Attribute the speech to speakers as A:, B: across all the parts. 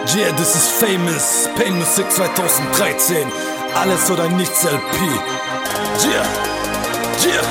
A: Yeah, this is famous. Pain Music 2013. Alles oder nichts LP. Yeah, yeah.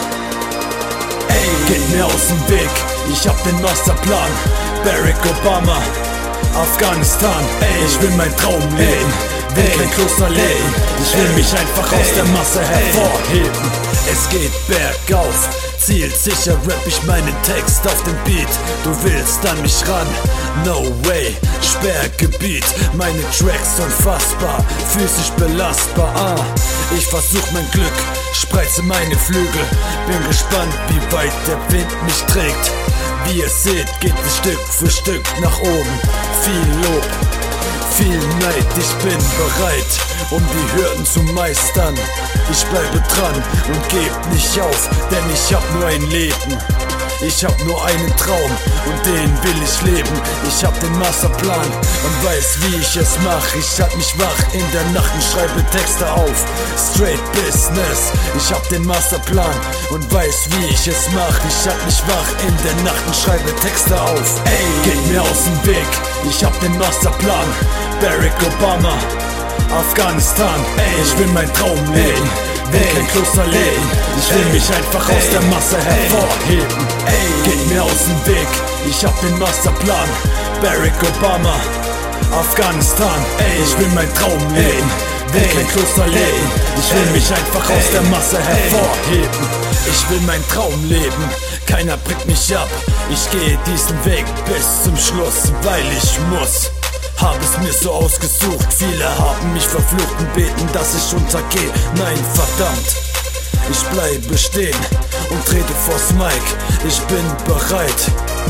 A: Ey, geht mir aus dem Weg. Ich hab den Masterplan. Barack Obama, Afghanistan. Ey, ich will mein Traum leben. Will kein Kloster leben. Ich will mich einfach aus der Masse hervorheben. Es geht bergauf. Zielsicher rapp ich meinen Text auf den Beat. Du willst an mich ran? No way. Sperrgebiet. Meine Tracks unfassbar. Physisch belastbar. Ich versuch mein Glück. Spreize meine Flügel. Bin gespannt, wie weit der Wind mich trägt. Wie ihr seht, geht es Stück für Stück nach oben. Viel Lob, viel Neid, ich bin bereit, um die Hürden zu meistern. Ich bleibe dran und geb nicht auf, denn ich hab nur ein Leben. Ich hab nur einen Traum und den will ich leben. Ich hab den Masterplan und weiß, wie ich es mach. Ich halt mich wach in der Nacht und schreibe Texte auf. Straight Business. Ich hab den Masterplan und weiß, wie ich es mach. Ich halt mich wach in der Nacht und schreibe Texte auf. Ey, geht mir aus dem Weg. Ich hab den Masterplan. Barack Obama, Afghanistan. Ey, ich will mein Traum leben. Will kein Kloster leben. Ich will mich einfach aus der Masse hervorheben. Ey, geht mir aus dem Weg. Ich hab den Masterplan. Barack Obama, Afghanistan. Ey, ich will mein Traum leben. Will kein Kloster leben. Ich will mich einfach aus der Masse hervorheben. Ich will mein Traum leben. Keiner bringt mich ab. Ich gehe diesen Weg bis zum Schluss, weil ich muss. Hab es mir so ausgesucht, viele haben mich verflucht und beten, dass ich untergehe. Nein, verdammt, ich bleibe stehen und trete vors Mic. Ich bin bereit,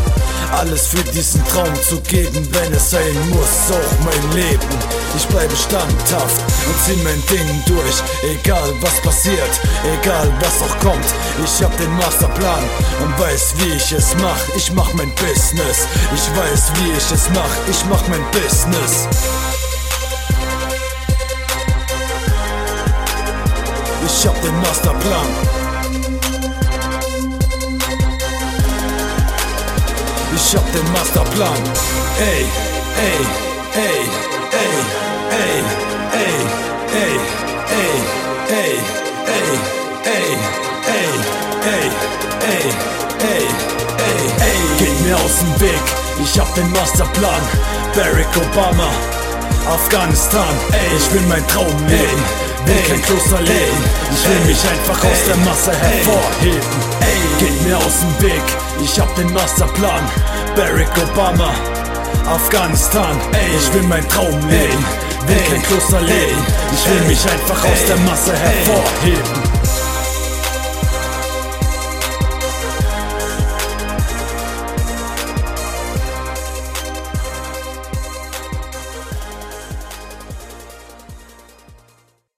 A: alles für diesen Traum zu geben, wenn es sein muss, auch mein Leben. Ich bleibe standhaft und zieh mein Ding durch, egal was passiert, egal was auch kommt. Ich hab den Masterplan und weiß, wie ich es mach. Ich mach mein Business, ich weiß, wie ich es mach. Ich mach mein Business. Ich hab den Masterplan. Ich hab den Masterplan. Ey, ey, ey, ey, ey, ey, ey, ey, ey, ey, ey, ey, ey, ey, ey, ey, ey. Geht mir aus dem Weg. Ich hab den Masterplan. Barack Obama, Afghanistan. Ey, ich will mein Traum leben. Will kein Kloster leben. Ich will mich einfach aus der Masse hervorheben. Ey, geht mir aus dem Weg. Ich hab den Masterplan. Barack Obama, Afghanistan. Ey, ich will mein Traum leben. Will kein Kloster leben. Ich will mich einfach aus der Masse hervorheben.